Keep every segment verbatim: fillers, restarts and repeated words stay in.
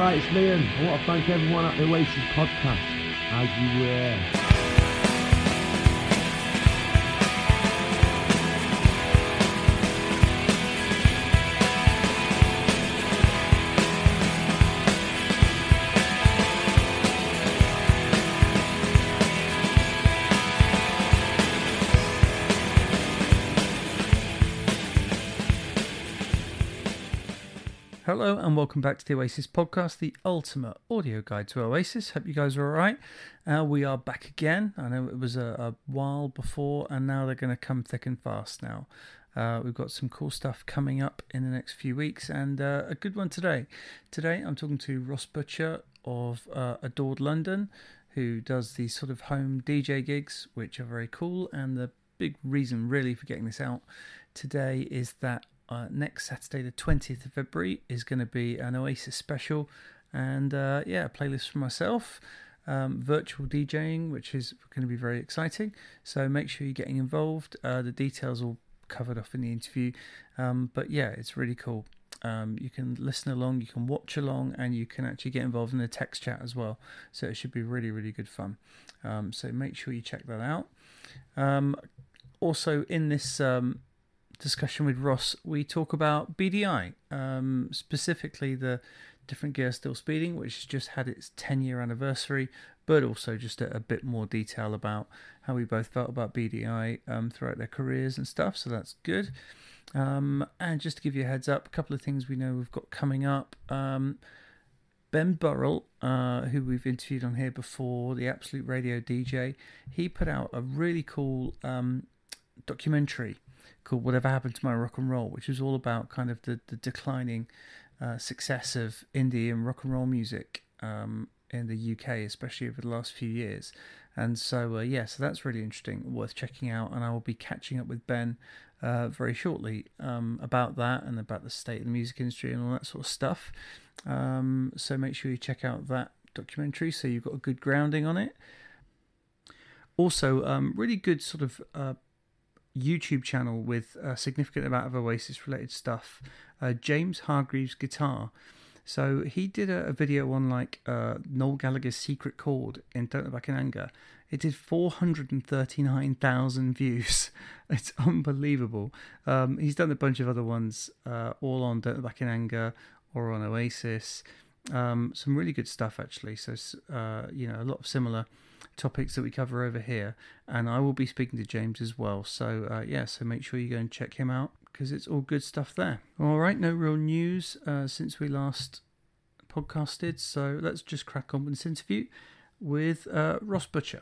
right, it's Liam. I want to thank everyone at the Oasis podcast, as you were. Hello and welcome back to the Oasis podcast, the ultimate audio guide to Oasis. Hope you guys are all right. Uh, we are back again. I know it was a, a while before, and now they're going to come thick and fast now. Uh, we've got some cool stuff coming up in the next few weeks, and uh, a good one today. Today I'm talking to Ross Butcher of uh, Adored London, who does these sort of home D J gigs, which are very cool. And the big reason really for getting this out today is that Uh, next Saturday, the twentieth of February, is going to be an Oasis special, and uh, yeah, a playlist for myself, um, virtual DJing, which is going to be very exciting. So make sure you're getting involved. Uh, the details all covered off in the interview, um, but yeah, it's really cool. Um, you can listen along, you can watch along, and you can actually get involved in the text chat as well. So it should be really, really good fun. Um, so make sure you check that out. Um, also, in this Um, discussion with Ross, we talk about B D I, um, specifically the Different Gear Still Speeding, which has just had its ten year anniversary, but also just a, a bit more detail about how we both felt about B D I um, throughout their careers and stuff, so that's good. Um, and just to give you a heads up, a couple of things we know we've got coming up. Um, Ben Burrell, uh, who we've interviewed on here before, the Absolute Radio D J, he put out a really cool um, documentary called Whatever Happened to My Rock and Roll, which is all about kind of the, the declining uh, success of indie and rock and roll music um, in the U K, especially over the last few years. And so, uh, yeah, so that's really interesting, worth checking out. And I will be catching up with Ben uh, very shortly um, about that and about the state of the music industry and all that sort of stuff. Um, so make sure you check out that documentary so you've got a good grounding on it. Also, um, really good sort of uh, YouTube channel with a significant amount of Oasis related stuff, uh, James Hargreaves Guitar. So he did a, a video on like uh, Noel Gallagher's Secret Chord in Don't Look Back in Anger. It did four hundred thirty-nine thousand views. It's unbelievable. Um, he's done a bunch of other ones, uh, all on Don't Look Back in Anger or on Oasis. Um, some really good stuff actually. So uh, you know, a lot of similar topics that we cover over here, and I will be speaking to James as well. So uh, yeah, so make sure you go and check him out because it's all good stuff there. All right, no real news uh, since we last podcasted, so let's just crack on with this interview with uh, Ross Butcher.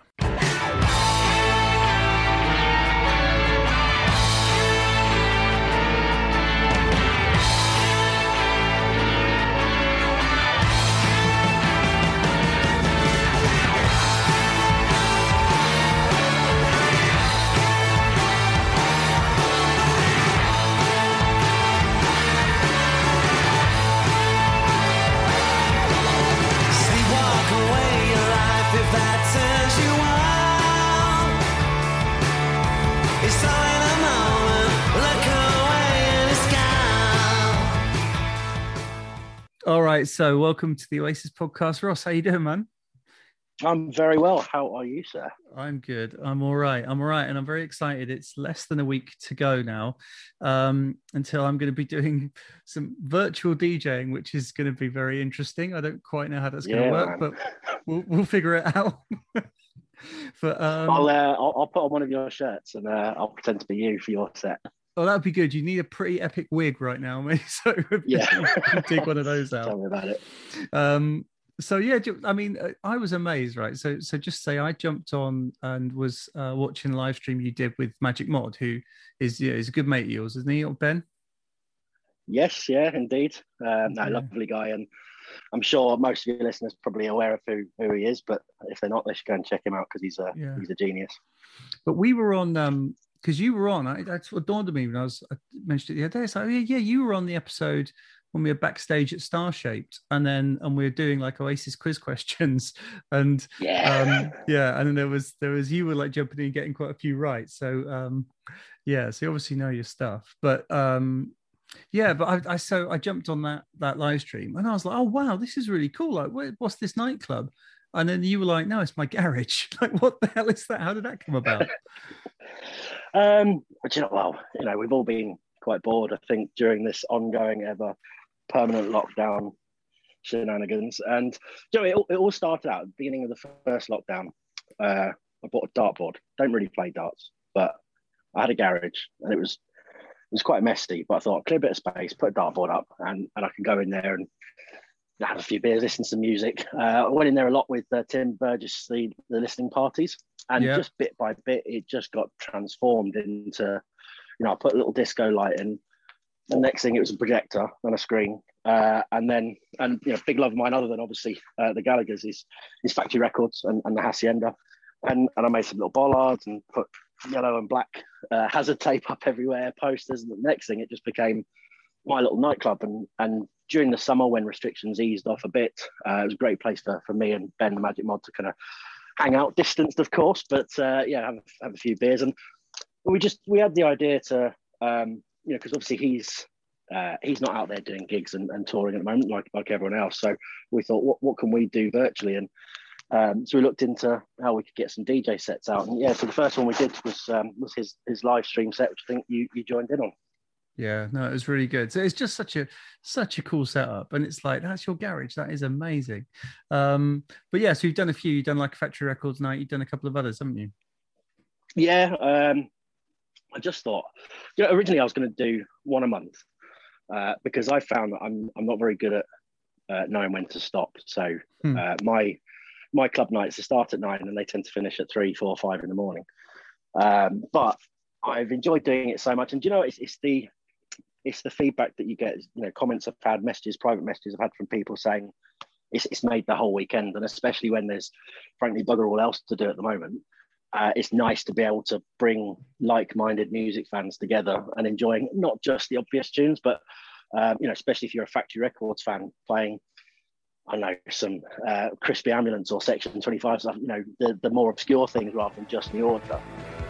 All right, so welcome to the Oasis podcast. Ross, how you doing, man? I'm very well. How are you, sir? I'm good. I'm all right. I'm all right, and I'm very excited. It's less than a week to go now um, until I'm going to be doing some virtual DJing, which is going to be very interesting. I don't quite know how that's going yeah, to work, man. but we'll, we'll figure it out. but um, I'll, uh, I'll I'll put on one of your shirts and uh, I'll pretend to be you for your set. Oh, that'd be good. You need a pretty epic wig right now, mate. So yeah, take one of those out. Tell me about it. Um, so yeah, I mean, I was amazed, right? So, so just say I jumped on and was uh, watching a live stream you did with Magic Mod, who is yeah, is a good mate of yours, isn't he, Ben? Yes, yeah, indeed. Um, no, yeah. Lovely guy, and I'm sure most of your listeners are probably aware of who, who he is. But if they're not, they should go and check him out because he's a yeah. he's a genius. But we were on. Um, Because you were on, I, that's what dawned on me when I was I mentioned it the other day. It's like, oh, yeah, yeah, you were on the episode when we were backstage at Starshaped, and then and we were doing like Oasis quiz questions, and yeah, um, yeah, and then there was there was you were like jumping in and getting quite a few right. So um, yeah, so you obviously know your stuff. But um, Yeah, but I, I so I jumped on that that live stream and I was like, oh wow, this is really cool. Like, what, what's this nightclub? And then you were like, no, it's my garage. Like, what the hell is that? How did that come about? um, but you know, well, you know, we've all been quite bored, I think, during this ongoing, ever permanent lockdown shenanigans. And you know, it, it all started out at the beginning of the first lockdown. Uh, I bought a dartboard. Don't really play darts, but I had a garage, and it was it was quite messy. But I thought, clear a bit of space, put a dartboard up, and and I can go in there and have a few beers, listen to some music. Uh, I went in there a lot with uh, Tim Burgess, the, the listening parties, and yeah. just bit by bit, it just got transformed into, you know, I put a little disco light in. The next thing, it was a projector and a screen, uh, and then, and you know, big love of mine, other than obviously uh, the Gallagher's, is is Factory Records and, and the Hacienda, and and I made some little bollards and put yellow and black uh, hazard tape up everywhere, posters, and the next thing, it just became my little nightclub. And and during the summer, when restrictions eased off a bit, uh, it was a great place for, for me and Ben, the Magic Mod, to kind of hang out, distanced, of course, but uh, yeah, have, have a few beers. And we just, we had the idea to, um, you know, because obviously he's uh, he's not out there doing gigs and, and touring at the moment like, like everyone else. So we thought, what, what can we do virtually? And um, so we looked into how we could get some D J sets out. And yeah, so the first one we did was um, was his, his live stream set, which I think you, you joined in on. Yeah, no, it was really good. So it's just such a such a cool setup, and it's like, that's your garage. That is amazing. Um, but yeah, so you've done a few. You've done like a Factory Records night. You've done a couple of others, haven't you? Yeah, um, I just thought, you know, originally I was going to do one a month uh, because I found that I'm I'm not very good at uh, knowing when to stop. So hmm. uh, my my club nights, they start at nine and they tend to finish at three, four, five in the morning. Um, but I've enjoyed doing it so much, and do you know, it's it's the it's the feedback that you get, you know, comments I've had, messages, private messages I've had from people saying it's, it's made the whole weekend. And especially when there's frankly bugger all else to do at the moment, uh, it's nice to be able to bring like-minded music fans together and enjoying not just the obvious tunes, but, um, you know, especially if you're a Factory Records fan playing, I don't know, some uh, Crispy Ambulance or Section twenty-five stuff, you know, the, the more obscure things rather than just the order.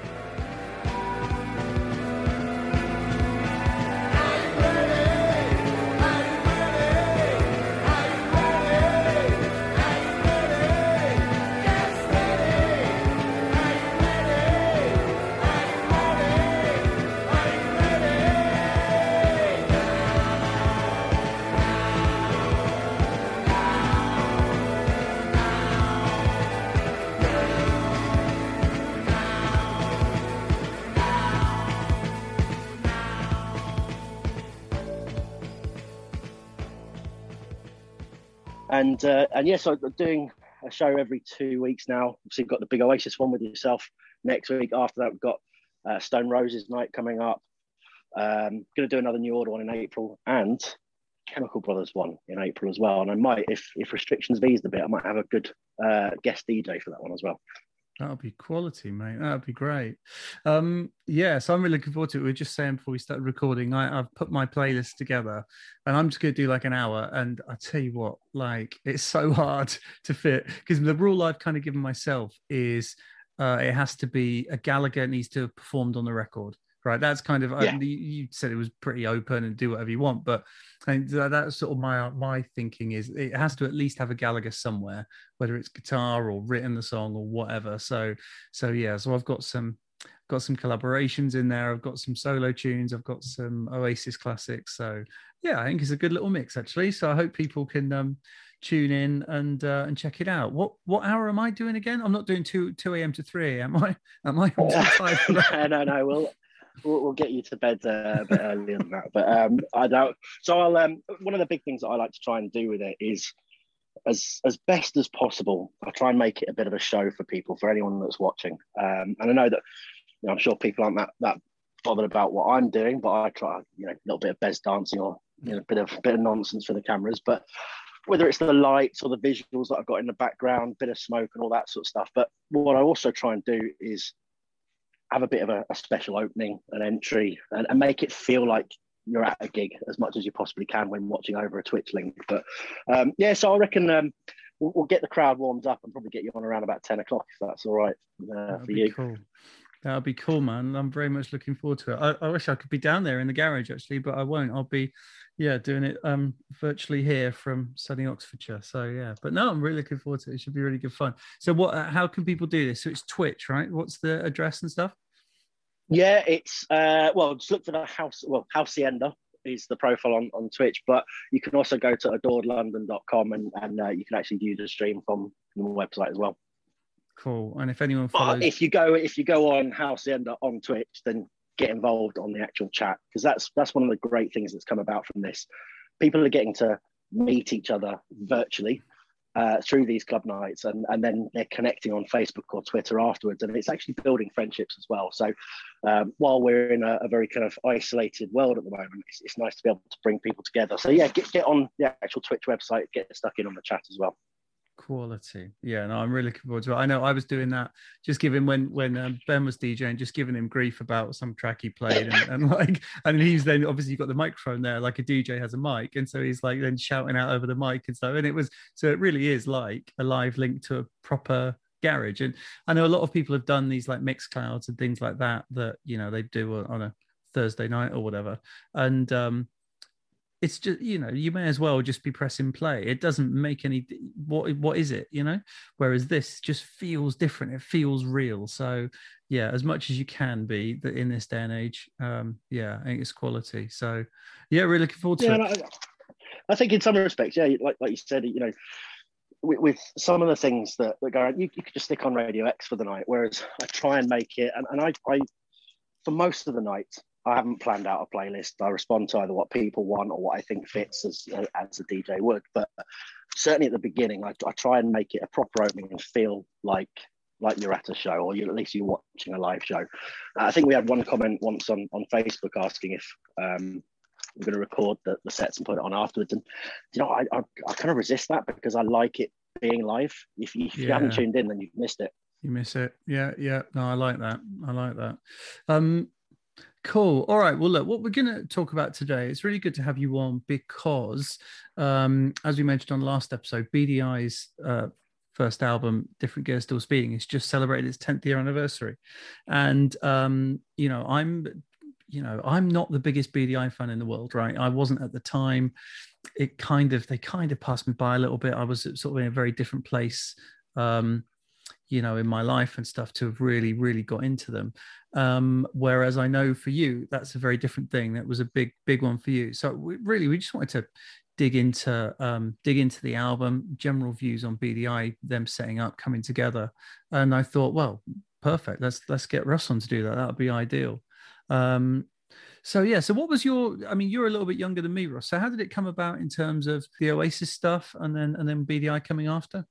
And uh, and yes, yeah, so I'm doing a show every two weeks now. So you've got the big Oasis one with yourself next week. After that, we've got uh, Stone Roses night coming up. Um, going to do another New Order one in April, and Chemical Brothers one in April as well. And I might, if if restrictions have eased a bit, I might have a good uh, guest D J for that one as well. That'll be quality, mate. That'll be great. Um, yeah, so I'm really looking forward to it. We were just saying before we started recording, I, I've put my playlist together and I'm just going to do like an hour. And I tell you what, like, it's so hard to fit because the rule I've kind of given myself is uh, it has to be a Gallagher needs to have performed on the record. Right, that's kind of yeah. uh, you said it was pretty open and do whatever you want, but and that's sort of my my thinking is it has to at least have a Gallagher somewhere, whether it's guitar or written the song or whatever. So so yeah, so I've got some got some collaborations in there. I've got some solo tunes. I've got some Oasis classics. So yeah, I think it's a good little mix actually. So I hope people can um, tune in and uh, and check it out. What what hour am I doing again? I'm not doing two two a.m. to three a.m. Am I? Am I on time for that? no, no, no. We'll We'll, we'll get you to bed uh, a bit earlier than that, but um, I don't. So I'll. Um, one of the big things that I like to try and do with it is, as as best as possible, I try and make it a bit of a show for people, for anyone that's watching. Um, and I know that, you know, I'm sure people aren't that that bothered about what I'm doing, but I try, you know, a little bit of bez dancing or you know, a bit of bit of nonsense for the cameras. But whether it's the lights or the visuals that I've got in the background, bit of smoke and all that sort of stuff. But what I also try and do is have a bit of a, a special opening, an entry, and, and make it feel like you're at a gig as much as you possibly can when watching over a Twitch link. But um, yeah, so I reckon um, we'll, we'll get the crowd warmed up and probably get you on around about ten o'clock if that's all right uh, for you. Cool. That would be cool, man. I'm very much looking forward to it. I, I wish I could be down there in the garage actually, but I won't. I'll be, yeah, doing it um virtually here from sunny Oxfordshire. So yeah, but no, I'm really looking forward to it. It should be really good fun. So what? uh, How can people do this? So it's Twitch, right? What's the address and stuff? Yeah, it's uh, well, just look for the house. Well, Halcyon is the profile on, on Twitch, but you can also go to adored london dot com and and uh, you can actually view the stream from the website as well. Cool. And if anyone But follows, if you go if you go on Halcyon on Twitch, then get involved on the actual chat, because that's that's one of the great things that's come about from this. People are getting to meet each other virtually uh, through these club nights, and, and then they're connecting on Facebook or Twitter afterwards, and it's actually building friendships as well. So um, while we're in a, a very kind of isolated world at the moment, it's, it's nice to be able to bring people together. So yeah, get, get on the actual Twitch website, get stuck in on the chat as well. quality. Yeah, no, I'm really looking forward to it. I know I was doing that, just giving when when um, Ben was DJing, just giving him grief about some track he played, and, and like, and he's then obviously got the microphone there, like a D J has a mic, and so he's like then shouting out over the mic and stuff. And it was so it really is like a live link to a proper garage. And I know a lot of people have done these like mix clouds and things like that that you know they do on a Thursday night or whatever, and um it's just, you know, you may as well just be pressing play. It doesn't make any, what what is it, you know? Whereas this just feels different. It feels real. So yeah, as much as you can be in this day and age, um, yeah, I think it's quality. So yeah, really looking forward to Yeah, it. I, I think in some respects, yeah, like like you said, you know, with, with some of the things that, that go, you, you could just stick on Radio X for the night, whereas I try and make it, and, and I, I, for most of the night, I haven't planned out a playlist. I respond to either what people want or what I think fits as as a D J would. But certainly at the beginning, I, I try and make it a proper opening and feel like like you're at a show, or you at least you're watching a live show. Uh, I think we had one comment once on, on Facebook asking if um, we're going to record the, the sets and put it on afterwards. And you know, I, I I kind of resist that because I like it being live. If you, if you Yeah. haven't tuned in, then you've missed it. You miss it. Yeah, yeah. No, I like that. I like that. Um, Cool. All right. Well, look, what we're going to talk about today, it's really good to have you on because, um, as we mentioned on the last episode, B D I's uh, first album, Different Gear Still Speeding, has just celebrated its tenth year anniversary. And, um, you know, I'm, you know, I'm not the biggest B D I fan in the world, right? I wasn't at the time. It kind of, they kind of passed me by a little bit. I was sort of in a very different place. Um, you know, in my life and stuff to have really, really got into them. Um, whereas I know for you, that's a very different thing. That was a big, big one for you. So we, really, we just wanted to dig into, um, dig into the album, general views on B D I, them setting up, coming together. And I thought, well, perfect. Let's, let's get Russ on to do that. That would be ideal. Um, so yeah, so what was your, I mean, you're a little bit younger than me, Russ. So how did it come about in terms of the Oasis stuff and then, and then B D I coming after?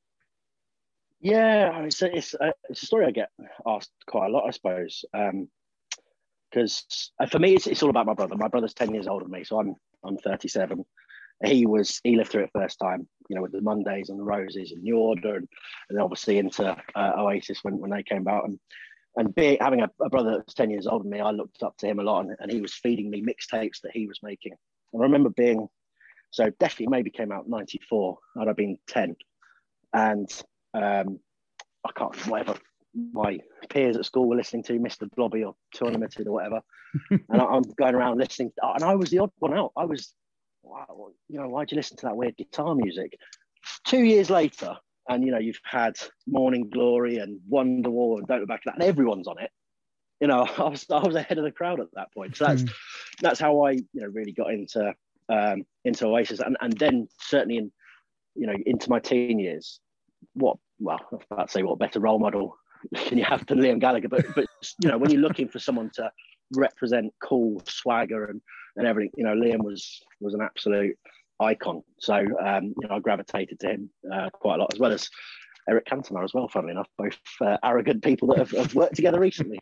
Yeah, it's a, it's, a, it's a story I get asked quite a lot, I suppose. Because um, for me, it's, it's all about my brother. My brother's ten years older than me, so I'm I'm thirty-seven. He was he lived through it first time, you know, with the Mondays and the Roses and New Order, and, and obviously into uh, Oasis when, when they came out. And and being, having a, a brother that's ten years older than me, I looked up to him a lot, and, and he was feeding me mixtapes that he was making. And I remember being, so definitely maybe came out ninety-four. I'd have been ten, and um, I can't, whatever my peers at school were listening to, Mister Blobby or Two Unlimited or whatever. And I'm going around listening, and I was the odd one out. I was, wow, you know, why'd you listen to that weird guitar music? Two years later, and you know, you've had Morning Glory and Wonderwall and Don't Look Back, and everyone's on it. You know, I was I was ahead of the crowd at that point. So that's that's how I, you know, really got into um, into Oasis, and and then certainly in, you know, into my teen years. What, well, I was about to say what better role model can you have than Liam Gallagher, but but you know, when you're looking for someone to represent cool swagger and and everything, you know, Liam was was an absolute icon. So um, you know, I gravitated to him uh, quite a lot, as well as Eric Cantona as well, funnily enough, both uh, arrogant people that have, have worked together recently.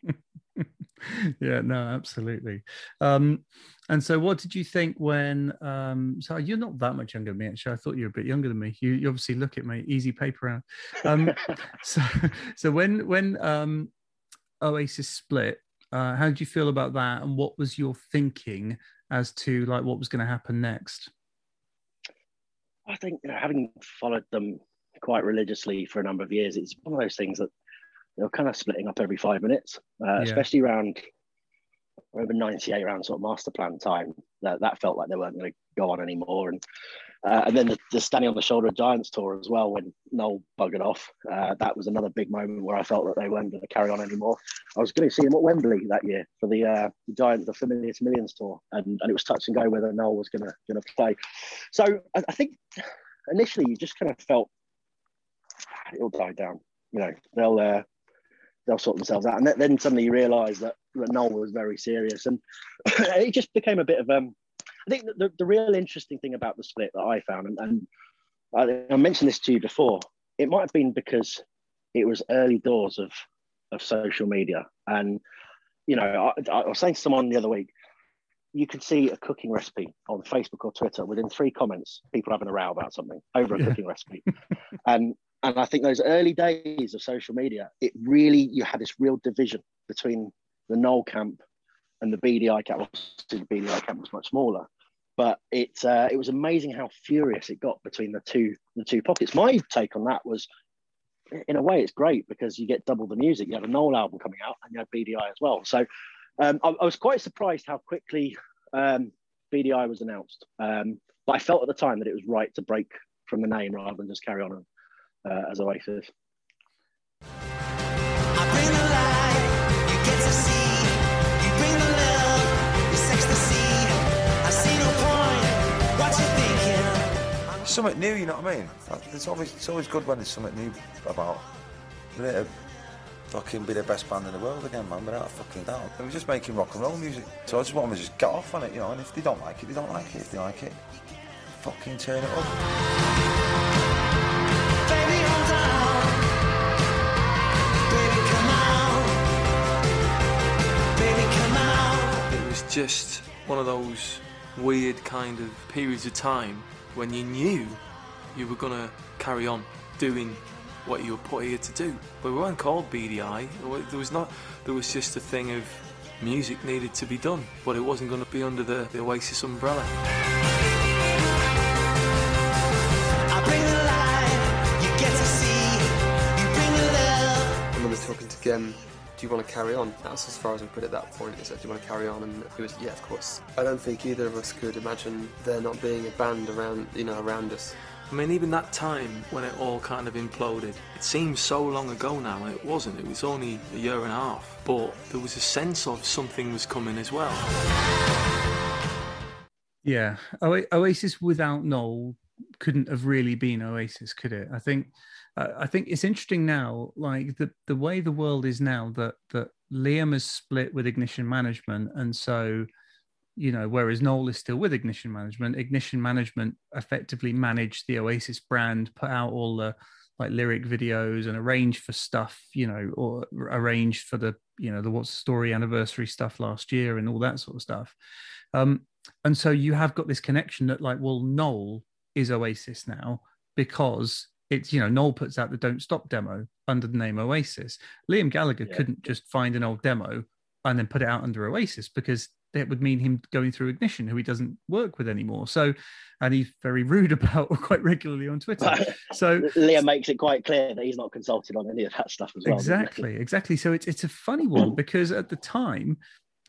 Yeah, no, absolutely. Um, and so what did you think when, um, so you're not that much younger than me, actually. I thought you were a bit younger than me. You, you obviously look at me, easy paper round. Um, so, so when, when um, Oasis split, uh, how did you feel about that? And what was your thinking as to like what was going to happen next? I think, you know, having followed them quite religiously for a number of years, it's one of those things that they were kind of splitting up every five minutes, uh, yeah. especially around over ninety-eight, around sort of master plan time. That that felt like they weren't going to go on anymore. And uh, and then the, the Standing on the Shoulder of Giants tour as well, when Noel buggered off. Uh, that was another big moment where I felt that they weren't going to carry on anymore. I was going to see him at Wembley that year for the uh, the Giant, the Familiar to Millions tour, and, and it was touch and go whether Noel was going to going to play. So I, I think initially you just kind of felt it'll die down. You know, they'll uh, they'll sort themselves out, and then, then suddenly you realise that, that Noel was very serious, and it just became a bit of um. I think the, the real interesting thing about the split that I found, and, and I, I mentioned this to you before, it might have been because it was early doors of of social media, and you know, I, I was saying to someone the other week, you could see a cooking recipe on Facebook or Twitter within three comments, people having a row about something over a yeah. cooking recipe, and. And I think those early days of social media, it really, you had this real division between the Noel camp and the B D I camp. Obviously, the B D I camp was much smaller, but it uh, it was amazing how furious it got between the two the two pockets. My take on that was, in a way, it's great because you get double the music. You had a Noel album coming out and you had B D I as well. So um, I, I was quite surprised how quickly um, B D I was announced. Um, but I felt at the time that it was right to break from the name rather than just carry on and, Uh, as Oasis. I bring the light, you get to see. You bring the love, it's ecstasy. I see no point, what you thinking? Something new, you know what I mean? It's always, it's always good when there's something new about. We need to fucking be the best band in the world again, man, without a fucking doubt. We're just making rock and roll music. So I just want them to just get off on it, you know, and if they don't like it, they don't like it. If they like it, fucking turn it up. Baby, hold on. Baby, come out. Baby, come out. It was just one of those weird kind of periods of time when you knew you were going to carry on doing what you were put here to do. But we weren't called B D I. There was not. There was just a thing of music needed to be done, but it wasn't going to be under the, the Oasis umbrella. Talking to Gem, do you want to carry on? That was as far as we put it at that point. He said, do you want to carry on? And he was, yeah, of course. I don't think either of us could imagine there not being a band around, you know, around us. I mean, even that time when it all kind of imploded, it seems so long ago now, and it wasn't. It was only a year and a half. But there was a sense of something was coming as well. Yeah, o- Oasis without Noel couldn't have really been Oasis, could it? I think uh, I think it's interesting now, like the, the way the world is now, that that Liam has split with Ignition Management, and so, you know, whereas Noel is still with Ignition Management, Ignition Management effectively managed the Oasis brand, put out all the like lyric videos and arranged for stuff, you know, or arranged for the, you know, the What's the Story anniversary stuff last year and all that sort of stuff. Um, and so you have got this connection that like, well, Noel is Oasis now because it's, you know, Noel puts out the Don't Stop demo under the name Oasis. Liam Gallagher yeah. couldn't just find an old demo and then put it out under Oasis, because that would mean him going through Ignition, who he doesn't work with anymore. So, and he's very rude about quite regularly on Twitter. So Liam makes it quite clear that he's not consulted on any of that stuff as well. Exactly, exactly. So it's it's a funny one because at the time,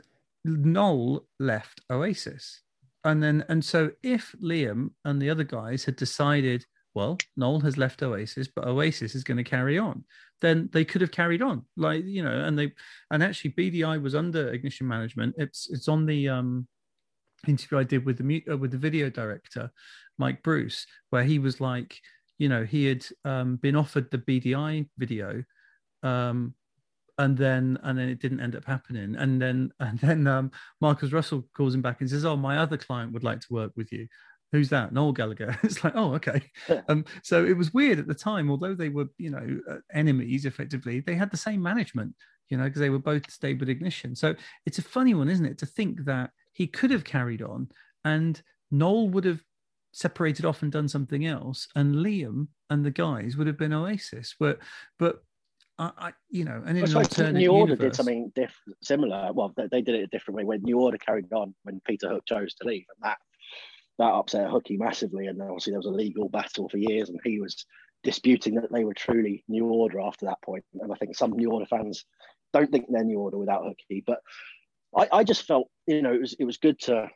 Noel left Oasis. And then, and so if Liam and the other guys had decided, well, Noel has left Oasis, but Oasis is going to carry on, then they could have carried on, like, you know, and they, and actually B D I was under Ignition Management. It's, it's on the um, interview I did with the, uh, with the video director, Mike Bruce, where he was like, you know, he had um, been offered the B D I video, um, and then and then it didn't end up happening. And then and then um, Marcus Russell calls him back and says, "Oh, my other client would like to work with you." Who's that? Noel Gallagher. It's like, oh, okay. Um, so it was weird at the time, although they were, you know, uh, enemies effectively, they had the same management, you know, because they were both stayed with Ignition. So it's a funny one, isn't it, to think that he could have carried on and Noel would have separated off and done something else, and Liam and the guys would have been Oasis. But, but I, I you know, and in an alternate New Order universe, did something different, similar. Well, they, they did it a different way. When New Order carried on, when Peter Hook chose to leave, and that that upset Hooky massively. And obviously there was a legal battle for years, and he was disputing that they were truly New Order after that point. And I think some New Order fans don't think they're New Order without Hooky. But I, I just felt, you know, it was it was good to.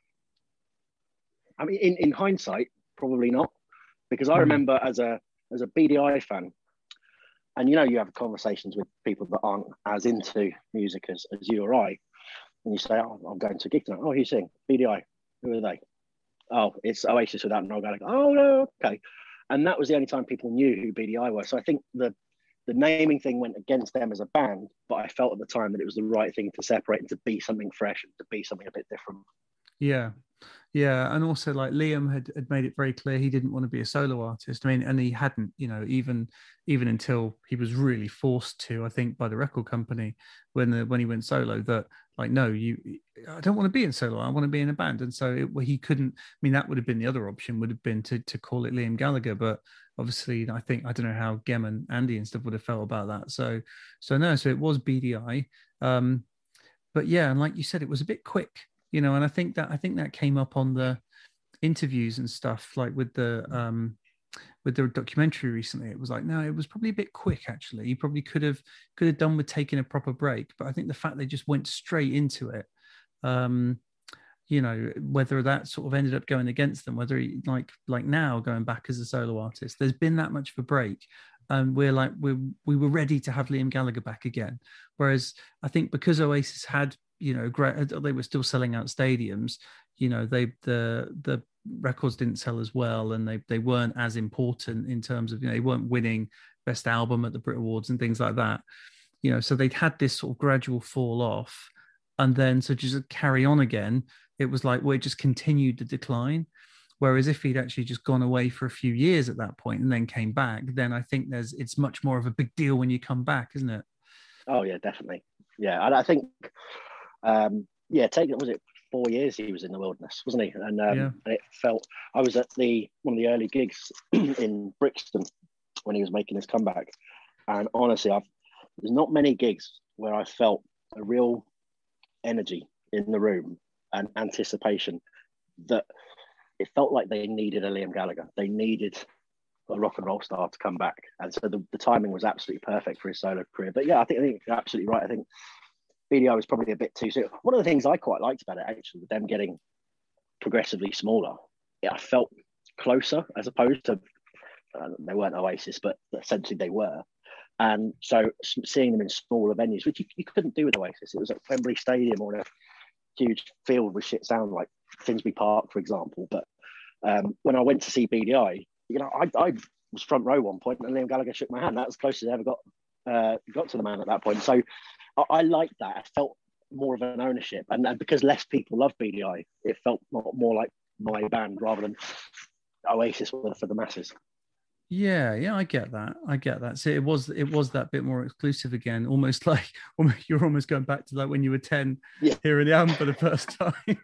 I mean, in, in hindsight, probably not, because I remember as a as a B D I fan, and you know, you have conversations with people that aren't as into music as, as you or I, and you say, "Oh, I'm going to a gig tonight." "Oh, who's you sing?" "B D I." "Who are they?" "Oh, it's Oasis without Noel Gallagher." "Oh, no, okay." And that was the only time people knew who B D I were. So I think the the naming thing went against them as a band, but I felt at the time that it was the right thing to separate and to be something fresh and to be something a bit different. Yeah. Yeah. And also, like, Liam had, had made it very clear he didn't want to be a solo artist. I mean, and he hadn't, you know, even even until he was really forced to, I think, by the record company when the when he went solo, that, like, no, you I don't want to be in solo, I want to be in a band. And so it, well, he couldn't. I mean, that would have been the other option, would have been to to call it Liam Gallagher, but obviously I think, I don't know how Gem and Andy and stuff would have felt about that. So so no, so it was B D I. Um, but yeah, and like you said, it was a bit quick. You know, and I think that I think that came up on the interviews and stuff, like with the um, with the documentary recently. It was like, no, it was probably a bit quick. Actually, you probably could have could have done with taking a proper break. But I think the fact they just went straight into it, um, you know, whether that sort of ended up going against them, whether he, like like now going back as a solo artist, there's been that much of a break. And we're like we we were ready to have Liam Gallagher back again. Whereas I think because Oasis had, you know, great, they were still selling out stadiums, you know, they the the records didn't sell as well, and they they weren't as important in terms of, you know, they weren't winning best album at the Brit Awards and things like that, you know, so they'd had this sort of gradual fall off, and then so just carry on again, it was like, well, it just continued the decline. Whereas if he'd actually just gone away for a few years at that point and then came back, then I think there's it's much more of a big deal when you come back, isn't it? Oh yeah, definitely. Yeah, and I think Um, yeah, take it. Was it four years he was in the wilderness, wasn't he? And, um, Yeah. and it felt. I was at the one of the early gigs in Brixton when he was making his comeback, and honestly, I've there's not many gigs where I felt a real energy in the room and anticipation that it felt like they needed a Liam Gallagher. They needed a rock and roll star to come back, and so the, the timing was absolutely perfect for his solo career. But yeah, I think I think you're absolutely right. I think B D I was probably a bit too soon. One of the things I quite liked about it, actually, with them getting progressively smaller, yeah, I felt closer as opposed to, uh, they weren't Oasis, but essentially they were. And so seeing them in smaller venues, which you, you couldn't do with Oasis. It was at Wembley Stadium or in a huge field with shit sound like Finsbury Park, for example. But um, when I went to see B D I, you know, I, I was front row one point and Liam Gallagher shook my hand. That was the closest I ever got, uh, got to the man at that point. So I, I liked that. I felt more of an ownership, and, and because less people love B D I, it felt more, more like my band rather than Oasis for the masses. Yeah, yeah, I get that. I get that. So it was it was that bit more exclusive again, almost like you're almost going back to like when you were ten, yeah, hearing the album for the first time.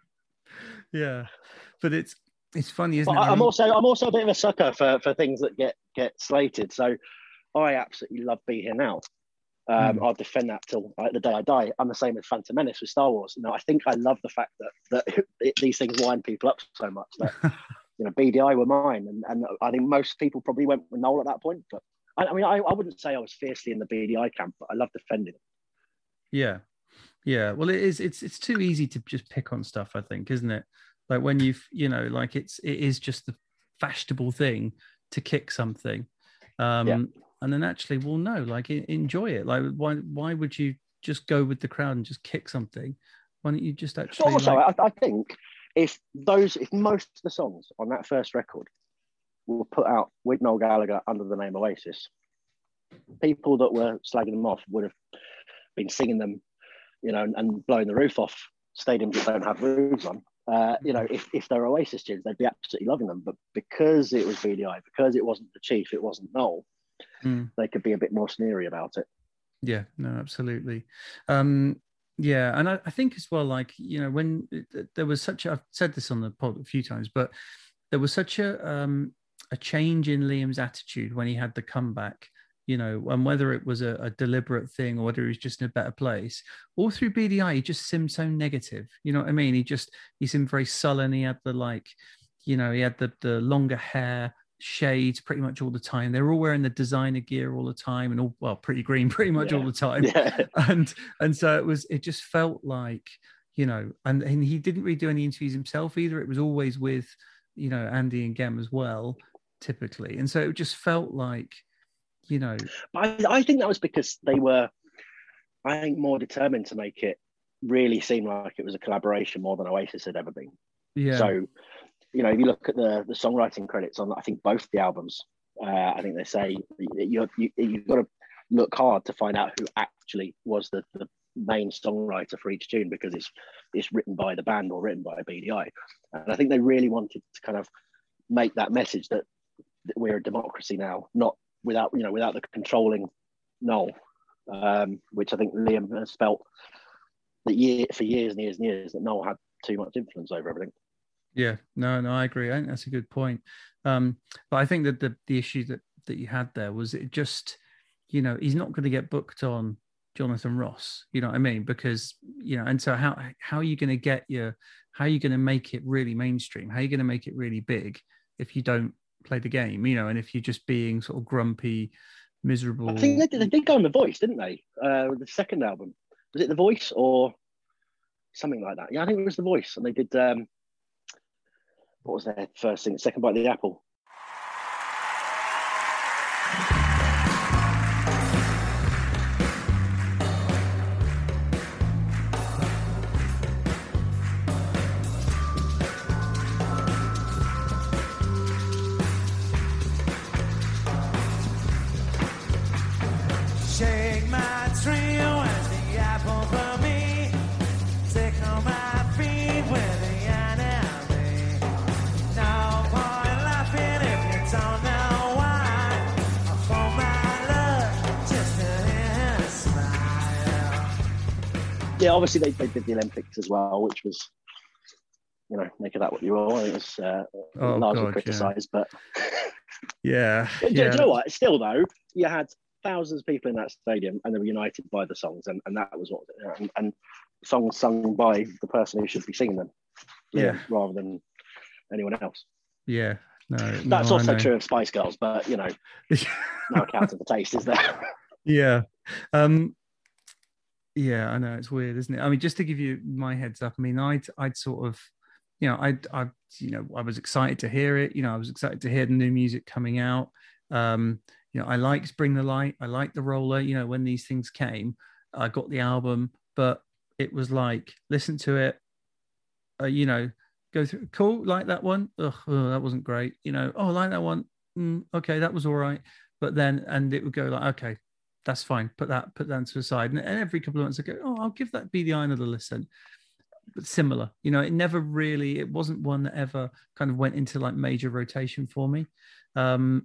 Yeah, but it's it's funny, isn't but it? I'm also I'm also a bit of a sucker for for things that get get slated. So I absolutely love Be Here Now. Um, mm. I'll defend that till like, the day I die. I'm the same with Phantom Menace with Star Wars. You know, I think I love the fact that that it, these things wind people up so much that you know B D I were mine, and, and I think most people probably went with Noel at that point. But I, I mean, I, I wouldn't say I was fiercely in the B D I camp, but I love defending it. Yeah, yeah. Well, it is. It's it's too easy to just pick on stuff, I think, isn't it? Like when you've you know, like it's it is just the fashionable thing to kick something. Um, yeah. And then actually, well, no, like enjoy it. Like, why why would you just go with the crowd and just kick something? Why don't you just actually? Also, like... I, I think if those, if most of the songs on that first record were put out with Noel Gallagher under the name Oasis, people that were slagging them off would have been singing them, you know, and, and blowing the roof off stadiums that don't have roofs on. Uh, you know, if, if they're Oasis tunes, they'd be absolutely loving them. But because it was B D I, because it wasn't the Chief, it wasn't Noel, mm. they could be a bit more sneery about it. Yeah, no, absolutely. Um, yeah, and I, I think as well, like, you know, when it, there was such a, I've said this on the pod a few times, but there was such a um, a change in Liam's attitude when he had the comeback, you know, and whether it was a, a deliberate thing or whether he was just in a better place, all through B D I, he just seemed so negative. You know what I mean? He just, he seemed very sullen. He had the, like, you know, he had the, the longer hair, shades pretty much all the time. They're all wearing the designer gear all the time, and all well, pretty green pretty much Yeah. all the time. Yeah. And and so it was. It just felt like, you know, and and he didn't really do any interviews himself either. It was always with, you know, Andy and Gem as well, typically. And so it just felt like, you know, But I, I think that was because they were, I think, more determined to make it really seem like it was a collaboration more than Oasis had ever been. yeah, So, you know, if you look at the the songwriting credits on, I think, both the albums, uh, I think they say you, you, you've got to look hard to find out who actually was the, the main songwriter for each tune, because it's it's written by the band or written by B D I. And I think they really wanted to kind of make that message that, that we're a democracy now, not without, you know, without the controlling Noel, um, which I think Liam has felt that year for years and years and years that Noel had too much influence over everything. yeah, no, no, I agree. I think that's a good point. Um, but I think that the the issue that that you had there was it just, you know, he's not going to get booked on Jonathan Ross, you know what I mean? Because, you know, and so how how are you going to get your, how are you going to make it really mainstream? How are you going to make it really big if you don't play the game, you know, and if you're just being sort of grumpy, miserable? I think they did, they did go on The Voice, didn't they? Uh, with the second album. Was it The Voice or something like that? Yeah, I think it was The Voice. And they did, um, what was their first thing? Second Bite of the Apple. Shake my tree, where's the apple for me? Tickle my feet with the enemy. No point laughing if you don't know why. I fold my love just to hear her smile. Yeah, obviously they, they did the Olympics as well, which was, you know, make of that what you will. I think it was uh, Oh, largely God, yeah. criticised, but Yeah, do, do yeah. you know what? Still though, you had thousands of people in that stadium, and they were united by the songs, and, and that was what, and, and songs sung by the person who should be singing them, you Yeah. know, rather than anyone else. Yeah, no, That's no, I also know. true of Spice Girls, but you know, no account of the taste, is there? Yeah. Um yeah, I know, it's weird, isn't it? I mean, just to give you my heads up, I mean, I'd I'd sort of, you know, I'd I you know, I was excited to hear it, you know, I was excited to hear the new music coming out. Um, you know, I liked Bring the Light, I liked The Roller, you know, when these things came, I got the album, but it was like, listen to it, uh, you know, go through, cool, like that one, ugh, oh, that wasn't great, you know, oh, like that one, mm, okay, that was all right. But then, and it would go like, okay, that's fine, put that, put that to the side. And, and every couple of months I go, oh, I'll give that B D I another listen. But similar, you know, it never really, it wasn't one that ever kind of went into like major rotation for me. Um,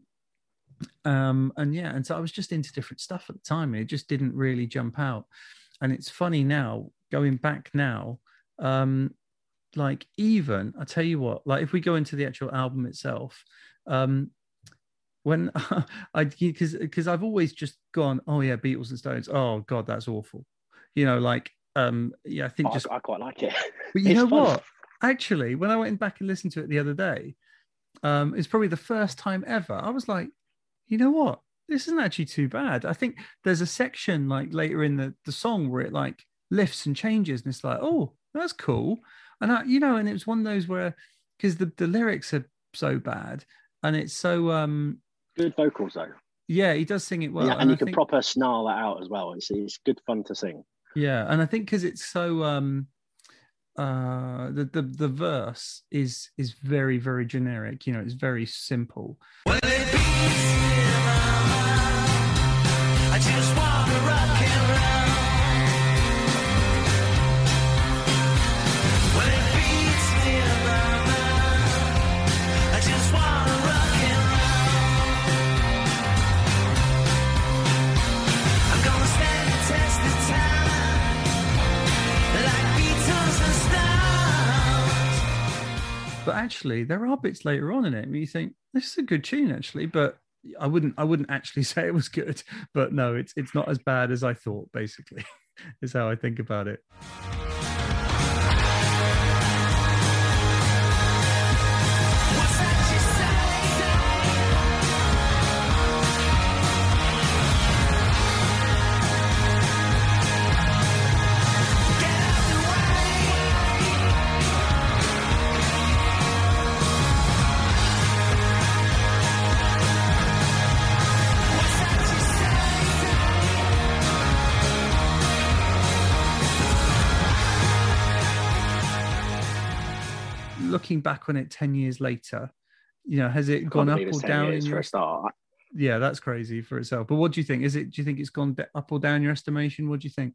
um, and yeah, and so I was just into different stuff at the time, and it just didn't really jump out. And it's funny now, going back now, um, like even, I tell you what, like if we go into the actual album itself, um, when I, because because I've always just gone, oh yeah, Beatles and Stones, oh God, that's awful. You know, like, um, yeah, I think Oh, just, I, I quite like it. but you It's know fun. what? Actually, when I went back and listened to it the other day, um, it's probably the first time ever. I was like, you know what? This isn't actually too bad. I think there's a section like later in the, the song where it like lifts and changes, and it's like, oh, that's cool. And I, you know, and it was one of those where, because the, the lyrics are so bad, and it's so um Good vocals though. yeah, he does sing it well. yeah, and and you I can think- proper snarl that out as well. It's, it's good fun to sing. Yeah, and I think because it's so um uh the, the the verse is is very, very generic, you know, it's very simple. When it beats in my mind, I just want to rock and roll. When it beats in my mind, I just want to rock and roll. I'm gonna stand the test of time, like Beatles and Stones. But actually there are bits later on in it where you think this is a good tune actually, but I wouldn't I wouldn't actually say it was good. But no, it's it's not as bad as I thought, basically, is how I think about it. What's that you say? looking back on it ten years later, you know, has it gone up or down in your for a start? Yeah, that's crazy for itself. But what do you think? Is it? Do you think it's gone up or down your estimation? What do you think?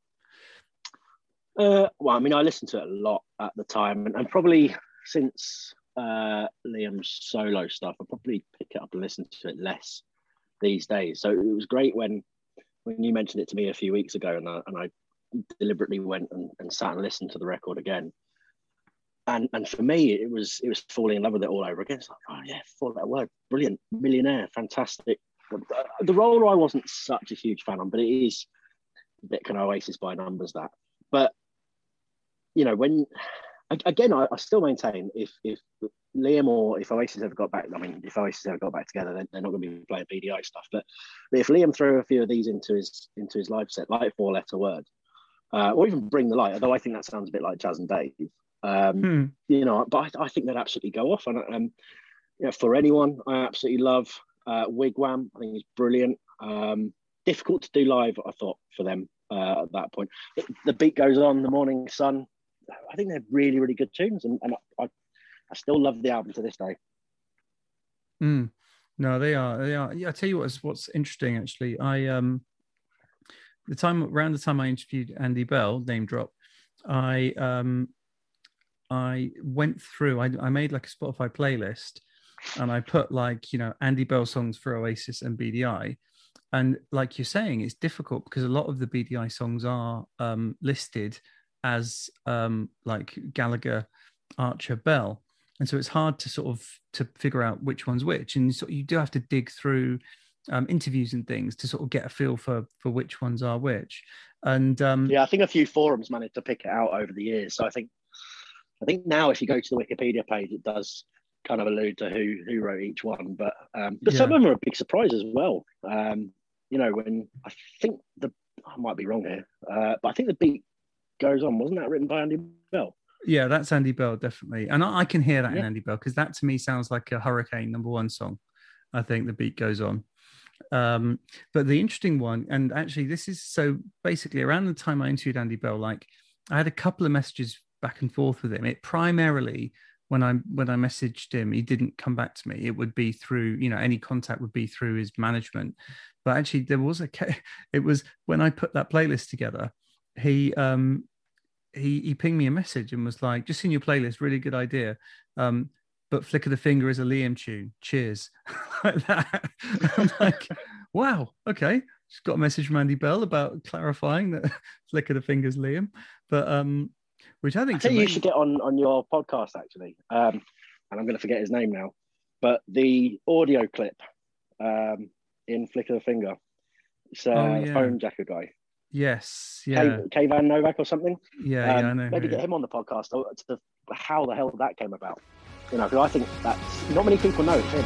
Uh, well, I mean, I listened to it a lot at the time, and, and probably since uh, Liam's solo stuff, I probably pick it up and listen to it less these days. So it was great when when you mentioned it to me a few weeks ago, and I, and I deliberately went and, and sat and listened to the record again. And and for me, it was it was falling in love with it all over again. It's like, oh yeah, thought that word, brilliant, Millionaire, fantastic. The role I wasn't such a huge fan on, but it is a bit kind of Oasis by numbers, that. But you know, when again, I, I still maintain if if Liam or if Oasis ever got back, I mean, if Oasis ever got back together, then they're not going to be playing B D I stuff. But, but if Liam threw a few of these into his into his live set, like Four Letter Word, uh, or even Bring the Light, although I think that sounds a bit like Jazz and Dave, um, Hmm. you know, but I, I think they'd absolutely go off. And um, you know, For Anyone, I absolutely love. Uh, Wigwam, I think is brilliant. Um, difficult to do live, I thought, for them uh, at that point. It, the Beat Goes On, The Morning Sun, I think they're really, really good tunes, and, and I, I still love the album to this day. Mm. No, they are. They are. Yeah, I tell you what's what's interesting. Actually, I um, the time around the time I interviewed Andy Bell, name drop, I um, I went through. I I made like a Spotify playlist. And I put like, you know, Andy Bell songs for Oasis and B D I. And like you're saying, it's difficult because a lot of the B D I songs are um, listed as um, like Gallagher, Archer, Bell. And so it's hard to sort of to figure out which one's which. And so you do have to dig through um, interviews and things to sort of get a feel for for which ones are which. And um, yeah, I think a few forums managed to pick it out over the years. So I think I think now if you go to the Wikipedia page, it does kind of allude to who who wrote each one, but um, but Yeah. some of them are a big surprise as well. Um, you know, when I think the I might be wrong here, uh, but I think The Beat Goes On, wasn't that written by Andy Bell? yeah, that's Andy Bell, definitely. And I, I can hear that in Yeah. Andy Bell because that to me sounds like a Hurricane number one song. I think The Beat Goes On. Um, but the interesting one, and actually this is so basically around the time I interviewed Andy Bell, like I had a couple of messages back and forth with him. It primarily when I when I messaged him, he didn't come back to me. It would be through, you know, any contact would be through his management. But actually, there was a. It was when I put that playlist together. He um he he pinged me a message and was like, "Just seen your playlist, really good idea. Um, but Flick of the Finger is a Liam tune. Cheers." Like that. I'm like, wow, okay. Just got a message from Andy Bell about clarifying that Flick of the Finger's Liam, but um. Which I think, I think you should get on, on your podcast actually, um, and I'm going to forget his name now, but the audio clip um, in Flick of the Finger, it's a Oh, yeah. phone jacker guy, Yes, yeah, K- Kayvan Novak or something. yeah, Um, yeah. I know. maybe who- get him on the podcast to, to how the hell that came about. You know, because I think that's not many people know it's him.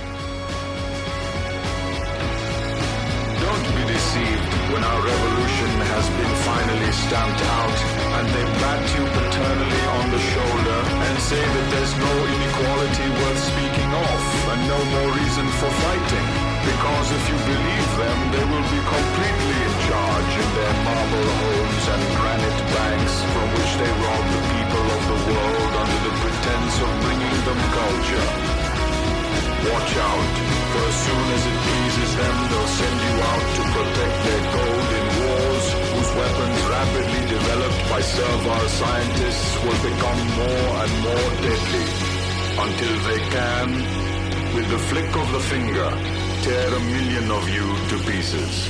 Don't be deceived when our revolution has been finally stamped out and they bat you paternally on the shoulder and say that there's no inequality worth speaking of and no more reason for fighting. Because if you believe them, they will be completely in charge in their marble homes and granite banks from which they rob the people of the world under the pretense of bringing them culture. Watch out, for as soon as it pleases them, they'll send you out to protect their gold in wars whose weapons rapidly developed by servile scientists will become more and more deadly, until they can, with the flick of the finger, tear a million of you to pieces.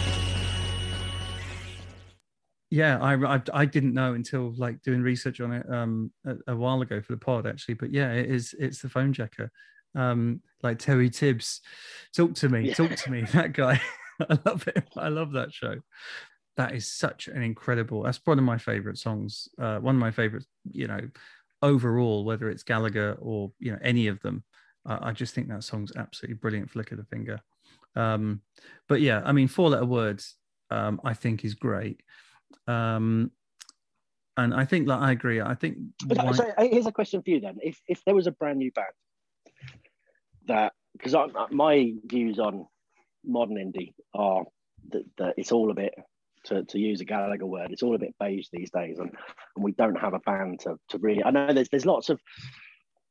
Yeah, I, I I didn't know until like doing research on it um a, a while ago for the pod actually, but yeah, it is it's the phone jacker. Um, like Terry Tibbs, talk to me, Yeah. talk to me. That guy, I love it. I love that show. That is such an incredible. That's one of my favorite songs. Uh, one of my favorites, you know, overall, whether it's Gallagher or you know any of them. Uh, I just think that song's absolutely brilliant. Flick of the Finger. Um, but yeah, I mean, Four Letter Words, um, I think is great. Um, and I think, like, I agree. I think. But, why- so, uh, here's a question for you then: if if there was a brand new band that, because my views on modern indie are that, that it's all a bit, to, to use a Gallagher word, it's all a bit beige these days, and, and we don't have a band to, to really. I know there's there's lots of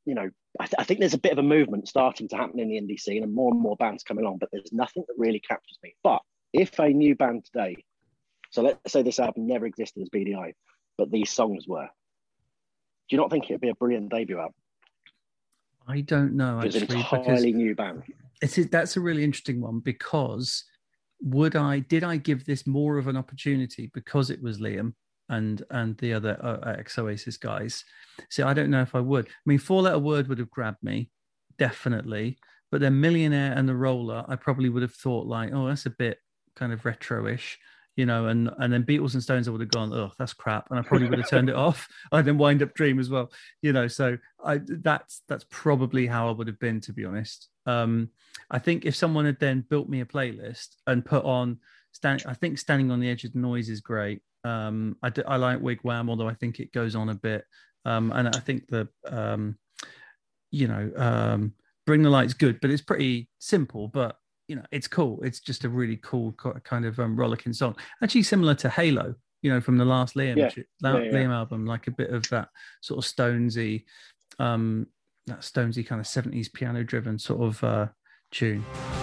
you know, I, th- I think there's a bit of a movement starting to happen in the indie scene and more and more bands coming along, but there's nothing that really captures me. But if a new band today, so let's say this album never existed as B D I, but these songs were, do you not think it'd be a brilliant debut album? I don't know, It's actually. an entirely new band. It's, that's a really interesting one, because would I, did I give this more of an opportunity because it was Liam and and the other uh, ex-Oasis guys? See, I don't know if I would. I mean, Four Letter Word would have grabbed me, definitely. But then Millionaire and The Roller, I probably would have thought like, oh, that's a bit kind of retro-ish, you know, and, and then Beatles and Stones, I would have gone, oh, that's crap. And I probably would have turned it off. And then Wind Up Dream as well, you know, so I that's that's probably how I would have been, to be honest. Um, I think if someone had then built me a playlist and put on, stand, I think Standing on the Edge of the Noise is great. Um, I, do, I like Wigwam, although I think it goes on a bit. Um, and I think the, um, you know, um, Bring the Light's good, but it's pretty simple, but you know, it's cool. It's just a really cool kind of um, rollicking song. Actually similar to Halo, you know, from the last Liam, Yeah. La- Yeah, yeah. Liam album, like a bit of that sort of Stonesy, um, that Stonesy kind of seventies piano driven sort of uh, tune.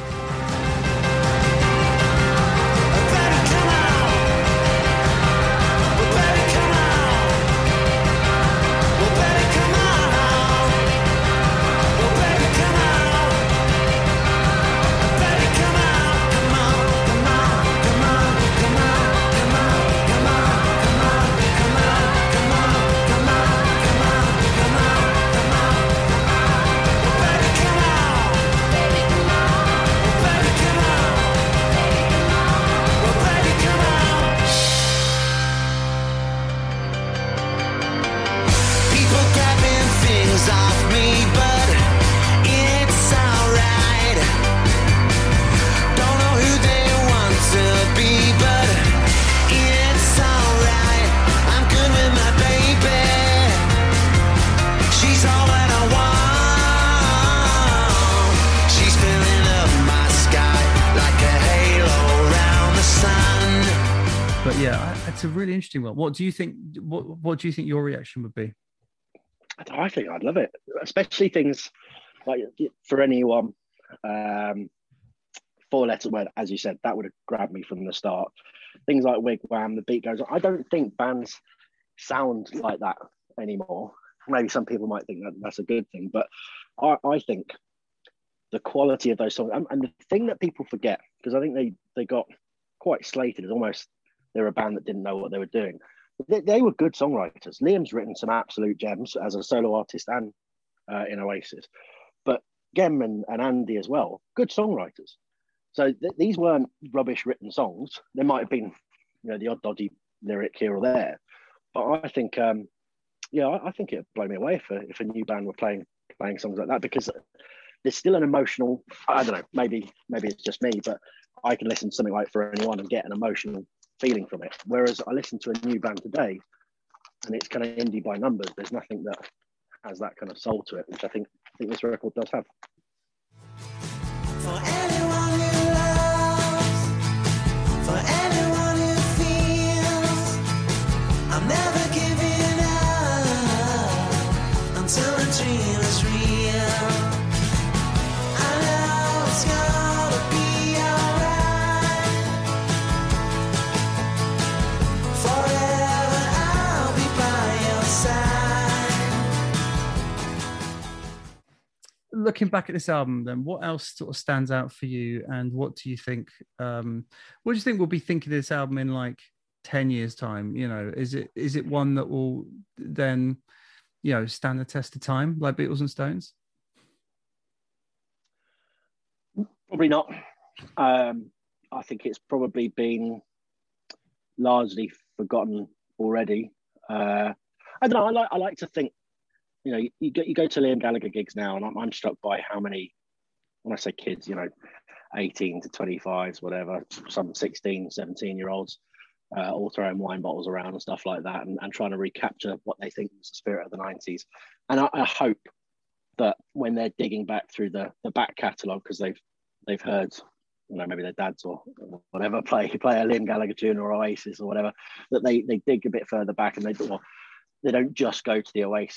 But yeah, I- it's a really interesting one. What do you think? What What do you think your reaction would be? I think I'd love it, especially things like for anyone. Um, Four Letter Word, as you said, that would have grabbed me from the start. Things like Wigwam, the beat goes on. I don't think bands sound like that anymore. Maybe some people might think that that's a good thing, but I, I think the quality of those songs and, and the thing that people forget, because I think they they got quite slated as almost they're a band that didn't know what they were doing. They, they were good songwriters. Liam's written some absolute gems as a solo artist and uh, in Oasis, but Gem and, and Andy as well, good songwriters. So th- these weren't rubbish written songs. There might have been, you know, the odd dodgy lyric here or there, but I think, um, yeah, I, I think it'd blow me away if a, if a new band were playing playing songs like that, because there's still an emotional. I don't know, maybe maybe it's just me, but I can listen to something like For Anyone and get an emotional feeling from it. Whereas I listen to a new band today, and it's kind of indie by numbers. There's nothing that has that kind of soul to it, which I think I think this record does have. For anyone who loves, for anyone who feels, I'm never giving up until the dream is real. I know it's gonna be alright. Forever I'll be by your side. Looking back at this album, then what else sort of stands out for you, and what do you think? Um, what do you think we'll be thinking of this album in like ten years' time? You know, is it is it one that will then, you know, stand the test of time like Beatles and Stones? Probably not. Um, I think it's probably been largely forgotten already. Uh, I don't know. I like I like to think. You know, you, you go you go to Liam Gallagher gigs now, and I'm, I'm struck by how many, when I say kids, you know, eighteen to twenty-fives, whatever, some sixteen, seventeen year olds, uh, all throwing wine bottles around and stuff like that, and, and trying to recapture what they think was the spirit of the nineties. And I, I hope that when they're digging back through the, the back catalogue, because they've they've heard, you know, maybe their dads or whatever play play a Liam Gallagher tune or Oasis or whatever, that they they dig a bit further back and they well, they don't just go to the Oasis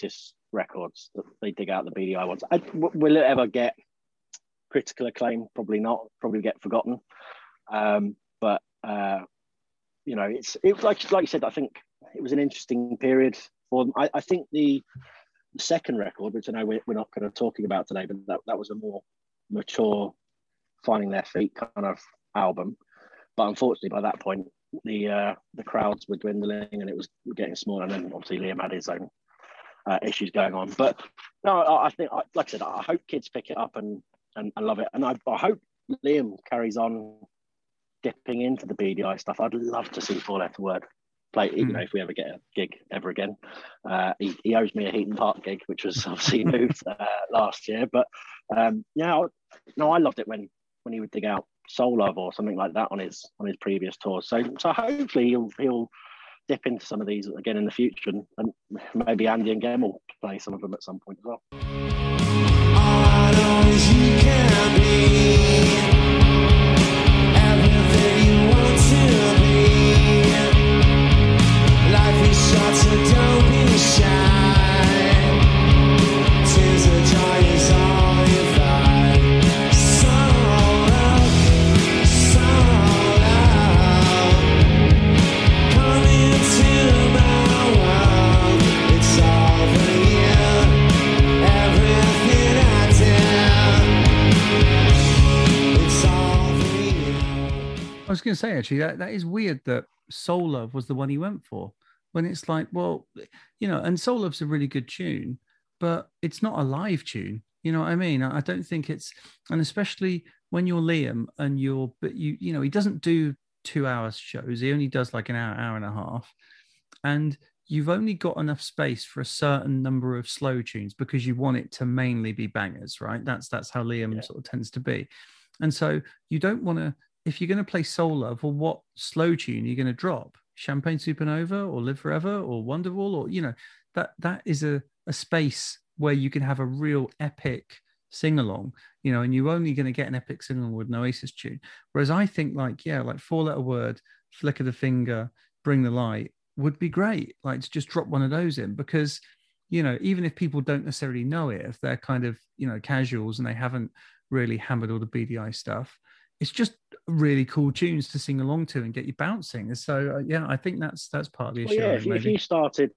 records that they dig out the B D I ones. I, will it ever get critical acclaim? Probably not. Probably get forgotten. Um, but uh, you know, it's it like like you said. I think it was an interesting period for them. I, I think the, the second record, which I know we're, we're not kind of talking about today, but that, that was a more mature, finding their feet kind of album. But unfortunately, by that point, the uh, the crowds were dwindling and it was getting smaller. And then obviously Liam had his own uh, issues going on. But no, I, I think, like I said, I hope kids pick it up and and, and love it. And I, I hope Liam carries on dipping into the B D I stuff. I'd love to see Four Letter Word play, you know, if we ever get a gig ever again. Uh, he, he owes me a Heaton Park gig, which was obviously moved uh, last year. But um, yeah, no, I loved it when when he would dig out Soul Love or something like that on his on his previous tours. So so hopefully he'll he'll dip into some of these again in the future, and, and maybe Andy and Gem will play some of them at some point as well. All I know is you can be everything you want to be. Life is short, so don't be shy. Tears of joy is all you find. Soul love, soul love. Come into my world. It's all for you. Everything I do. It's all for you. I was going to say, actually, that, that is weird that Soul Love was the one he went for. When it's like, well, you know, and Soul Love's a really good tune, but it's not a live tune. You know what I mean? I don't think it's, and especially when you're Liam and you're, but you, you know, he doesn't do two hours shows. He only does like an hour, hour and a half. And you've only got enough space for a certain number of slow tunes because you want it to mainly be bangers, right? That's, that's how Liam yeah. sort of tends to be. And so you don't want to, if you're going to play Soul Love, well, what slow tune are you going to drop? Champagne Supernova or Live Forever or Wonderwall, or, you know, that that is a, a space where you can have a real epic sing-along, you know, and you're only going to get an epic sing-along with an Oasis tune. Whereas I think like, yeah, like Four Letter Word, Flick of the Finger, Bring the Light would be great. Like to just drop one of those in because, you know, even if people don't necessarily know it, if they're kind of, you know, casuals and they haven't really hammered all the B D I stuff, it's just really cool tunes to sing along to and get you bouncing. So uh, yeah, I think that's that's part of the issue. Well, yeah, if you, if you started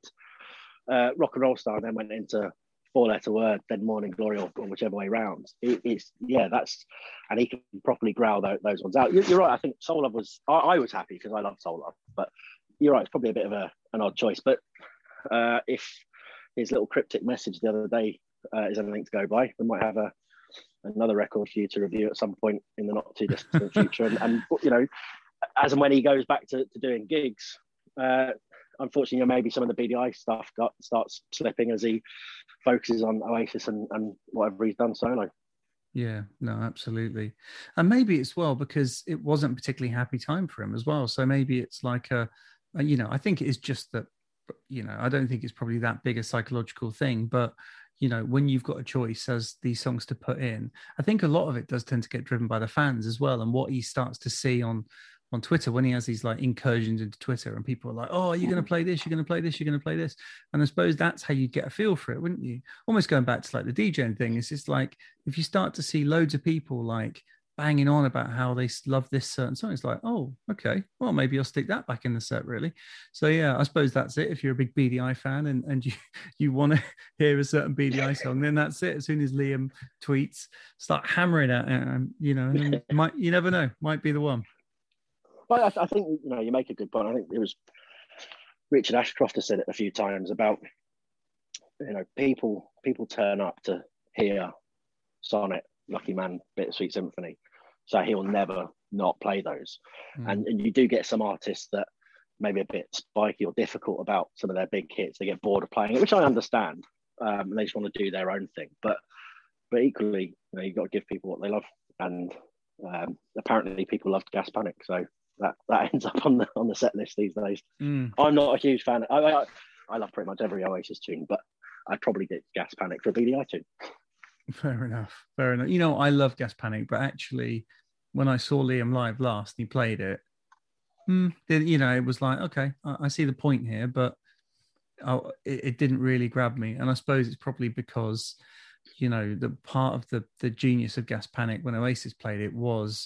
uh, Rock and Roll Star and then went into Four Letter Word, then Morning Glory, or, or whichever way round, it, it's yeah, that's, and he can properly growl those, those ones out. You're, you're right. I think Soul Love was. I, I was happy because I love Soul Love, but you're right. It's probably a bit of a an odd choice. But uh, if his little cryptic message the other day uh, is anything to go by, we might have a. another record for you to review at some point in the not too distant future. And, and, you know, as and when he goes back to, to doing gigs, uh, unfortunately, you know, maybe some of the B D I stuff got starts slipping as he focuses on Oasis and, and whatever he's done solo. Yeah, no, absolutely. And maybe it's well because it wasn't a particularly happy time for him as well. So maybe it's like a, a you know, I think it is just that, you know, I don't think it's probably that big a psychological thing, but you know, when you've got a choice as these songs to put in, I think a lot of it does tend to get driven by the fans as well. And what he starts to see on, on Twitter, when he has these like incursions into Twitter and people are like, oh, you're going to play this, you're going to play this, you're going to play this. And I suppose that's how you get a feel for it, wouldn't you? Almost going back to like the DJing thing. It's just like, if you start to see loads of people like banging on about how they love this certain song, it's like, oh, okay, well, maybe I'll stick that back in the set, really. So yeah, I suppose that's it. If you're a big B D I fan and, and you, you want to hear a certain B D I song, then that's it. As soon as Liam tweets, start hammering it, and you know, and might, you never know, might be the one. Well, I, I think, you know, you make a good point. I think it was Richard Ashcroft has said it a few times about, you know, people people turn up to hear Sonnet, Lucky Man, Bittersweet Symphony, so he'll never not play those. Mm. And, and you do get some artists that maybe a bit spiky or difficult about some of their big hits. They get bored of playing it, which I understand, um, and they just want to do their own thing. But but equally, you know, you've got to give people what they love. And um, apparently, people loved Gas Panic, so that, that ends up on the on the set list these days. Mm. I'm not a huge fan. I, I I love pretty much every Oasis tune, but I'd probably get Gas Panic for a B D I tune. Fair enough. Fair enough. You know, I love Gas Panic, but actually, when I saw Liam live last and he played it, hmm, you know, it was like, okay, I, I see the point here, but oh, it, it didn't really grab me. And I suppose it's probably because, you know, the part of the the genius of Gas Panic when Oasis played it was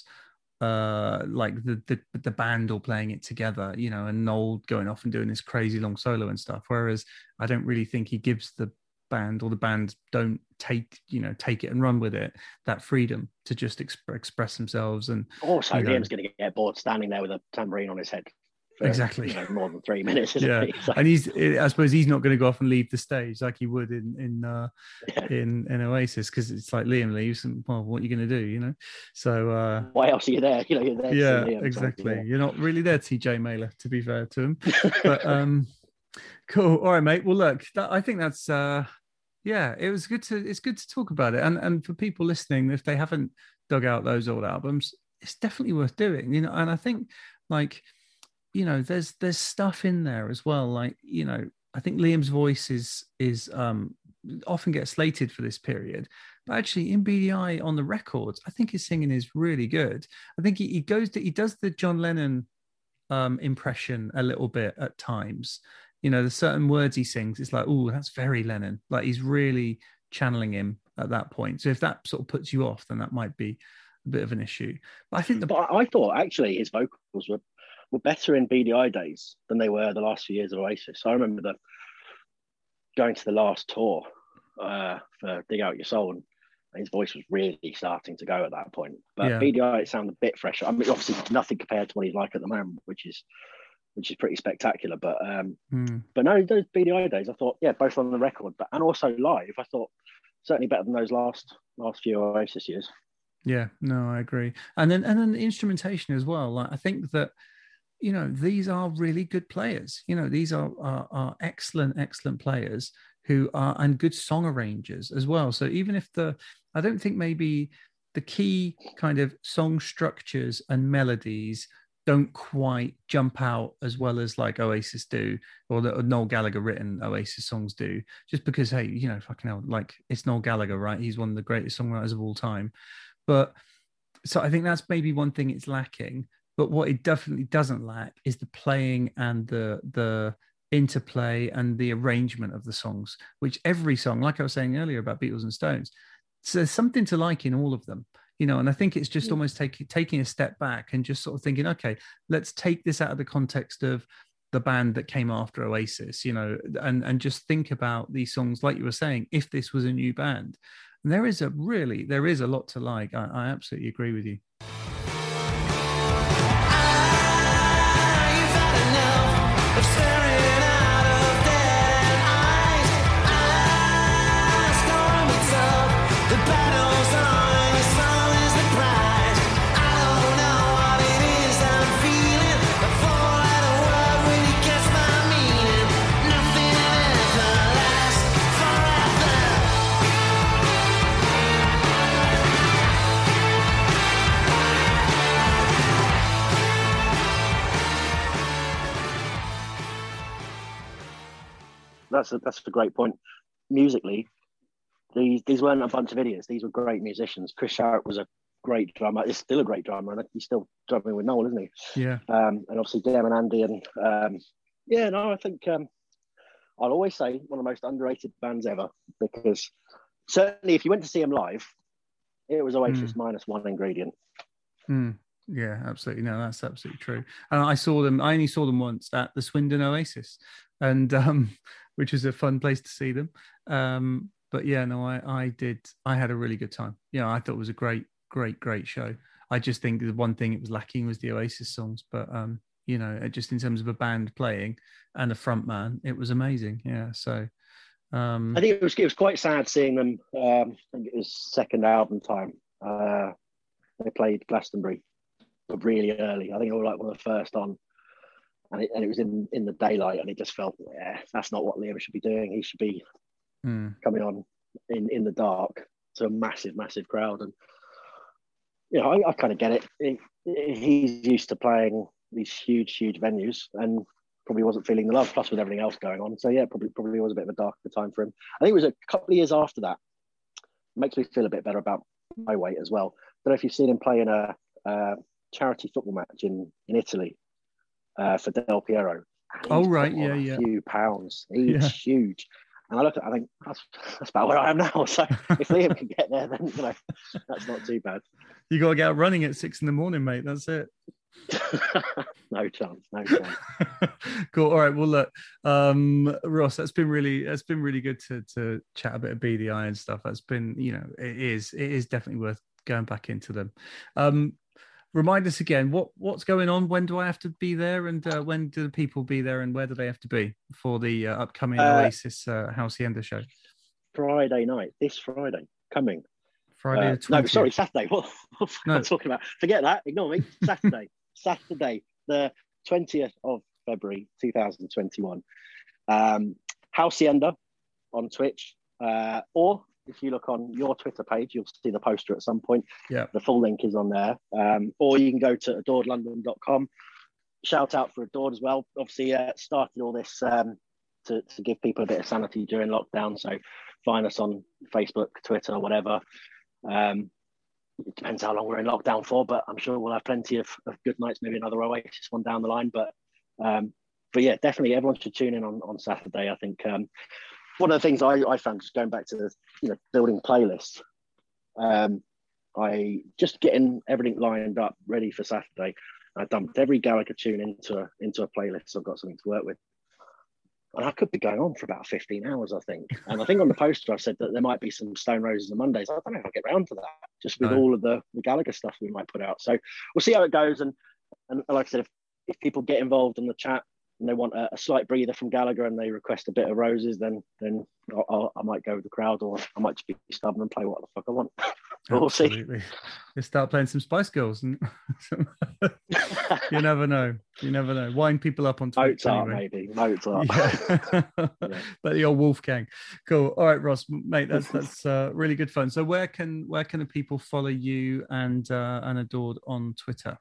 uh like the the the band all playing it together, you know, and Noel going off and doing this crazy long solo and stuff. Whereas I don't really think he gives the band, or the band don't take, you know, take it and run with it, that freedom to just exp- express themselves. And also, you know, Liam's going to get bored standing there with a tambourine on his head. For, exactly, you know, more than three minutes. Isn't yeah, he? So, and he's, I suppose he's not going to go off and leave the stage like he would in in uh, yeah. in in Oasis, because it's like Liam leaves, and well, what are you going to do, you know? So uh, why else are you there? You know, you're there. To yeah, see Liam, exactly. so, yeah. You're not really there, T J Mailer, to be fair to him. But um, cool. All right, mate. Well, look, that, I think that's uh, yeah, it was good to it's good to talk about it, and and for people listening, if they haven't dug out those old albums, it's definitely worth doing, you know. And I think, like, you know, there's there's stuff in there as well. Like, you know, I think Liam's voice is is um, often gets slated for this period, but actually in B D I on the records, I think his singing is really good. I think he, he goes to he does the John Lennon um, impression a little bit at times. You know, there's certain words he sings, it's like, oh, that's very Lennon. Like, he's really channeling him at that point. So if that sort of puts you off, then that might be a bit of an issue. But I think the But I thought actually his vocals were, were better in B D I days than they were the last few years of Oasis. I remember the going to the last tour uh, for Dig Out Your Soul, and his voice was really starting to go at that point. But Yeah. B D I, it sounded a bit fresher. I mean, obviously nothing compared to what he's like at the moment, which is which is pretty spectacular. But um, mm. but no, those B D I days, I thought, yeah, both on the record, but and also live, I thought certainly better than those last last few Oasis years. Yeah, no, I agree. And then and then the instrumentation as well. Like, I think that, you know, these are really good players. You know, these are are, are excellent, excellent players who are, and good song arrangers as well. So even if the, I don't think maybe the key kind of song structures and melodies don't quite jump out as well as like Oasis do, or the Noel Gallagher written Oasis songs do, just because, hey, you know, fucking hell, like, it's Noel Gallagher, right? He's one of the greatest songwriters of all time. But so I think that's maybe one thing it's lacking. But what it definitely doesn't lack is the playing and the the interplay and the arrangement of the songs, which every song, like I was saying earlier about Beatles and Stones, so there's something to like in all of them, you know. And I think it's just almost taking taking a step back and just sort of thinking, okay, let's take this out of the context of the band that came after Oasis, you know, and and just think about these songs, like you were saying, if this was a new band. And there is a really, there is a lot to like. I, I absolutely agree with you. That's a, that's a great point. Musically, these these weren't a bunch of idiots. These were great musicians. Chris Sharrock was a great drummer. He's still a great drummer, and he's still drumming with Noel, isn't he? Yeah. Um, and obviously Dem and Andy, and um, yeah, no, I think um, I'll always say one of the most underrated bands ever, because certainly if you went to see them live, it was Oasis mm. minus one ingredient. Mm. Yeah, absolutely. No, that's absolutely true. And I saw them. I only saw them once at the Swindon Oasis, and um, which was a fun place to see them. Um, but yeah, no, I, I did. I had a really good time. Yeah, I thought it was a great, great, great show. I just think the one thing it was lacking was the Oasis songs. But um, you know, just in terms of a band playing and a front man, it was amazing. Yeah. So um, I think it was it was quite sad seeing them. Um, I think it was second album time. Uh, they played Glastonbury, but really early. I think they were like one of the first on, and it, and it was in, in the daylight, and it just felt, yeah, that's not what Liam should be doing. He should be mm. coming on in, in the dark to a massive, massive crowd. And, you know, I, I kind of get it. He, he's used to playing these huge, huge venues, and probably wasn't feeling the love, plus with everything else going on. So, yeah, probably probably was a bit of a darker time for him. I think it was a couple of years after that. It makes me feel a bit better about my weight as well. I don't know if you've seen him play in a... Uh, charity football match in in Italy uh, for Del Piero, And Oh, he's right, put on yeah, a yeah. few pounds. He's Yeah. huge. And I look at it, I think, that's, that's about where I am now. So if Liam can get there, then, you know, that's not too bad. You got to get out running at six in the morning, mate. That's it. No chance, no chance. Cool. All right. Well, look, um, Ross, that's been really, that's been really good to to chat a bit of B D I and stuff. That's been, you know, it is, it is definitely worth going back into them. Um, remind us again, what what's going on? When do I have to be there? And uh, when do the people be there? And where do they have to be for the uh, upcoming Uh, Oasis uh, Hacienda show? Friday night, this Friday, coming. Friday Uh, the twentieth. no, sorry, Saturday. What, what am No. I talking about? Forget that. Ignore me. Saturday. Saturday, the twentieth of February, two thousand twenty-one. Um, Hacienda on Twitch. Uh, or if you look on your Twitter page, you'll see the poster at some point. Yeah. The full link is on there. Um, or you can go to adored london dot com. Shout out for Adored as well. Obviously, uh, started all this um, to, to give people a bit of sanity during lockdown. So find us on Facebook, Twitter, whatever. Um, it depends how long we're in lockdown for, but I'm sure we'll have plenty of, of good nights, maybe another Oasis one down the line. But um, but yeah, definitely everyone should tune in on, on Saturday. I think um, one of the things I, I found, just going back to the, you know, building playlists, um, I just getting everything lined up ready for Saturday. I dumped every Gallagher tune into a, into a playlist, so I've got something to work with. And I could be going on for about fifteen hours, I think. And I think on the poster I said that there might be some Stone Roses and Mondays. I don't know if I'll get round to that, just with No. all of the, the Gallagher stuff we might put out. So we'll see how it goes. And and like I said, if, if people get involved in the chat and they want a, a slight breather from Gallagher and they request a bit of Roses, then then I'll, I'll, I might go with the crowd, or I might just be stubborn and play what the fuck I want. But we'll see. Absolutely. Let's start playing some Spice Girls. And you never know. You never know. Wind people up on Twitch. Mozart, anyway. maybe. Mozart. Yeah. Yeah. But the old Wolfgang. Cool. All right, Ross, mate, that's that's uh, really good fun. So where can where can the people follow you and uh, and Adored on Twitter?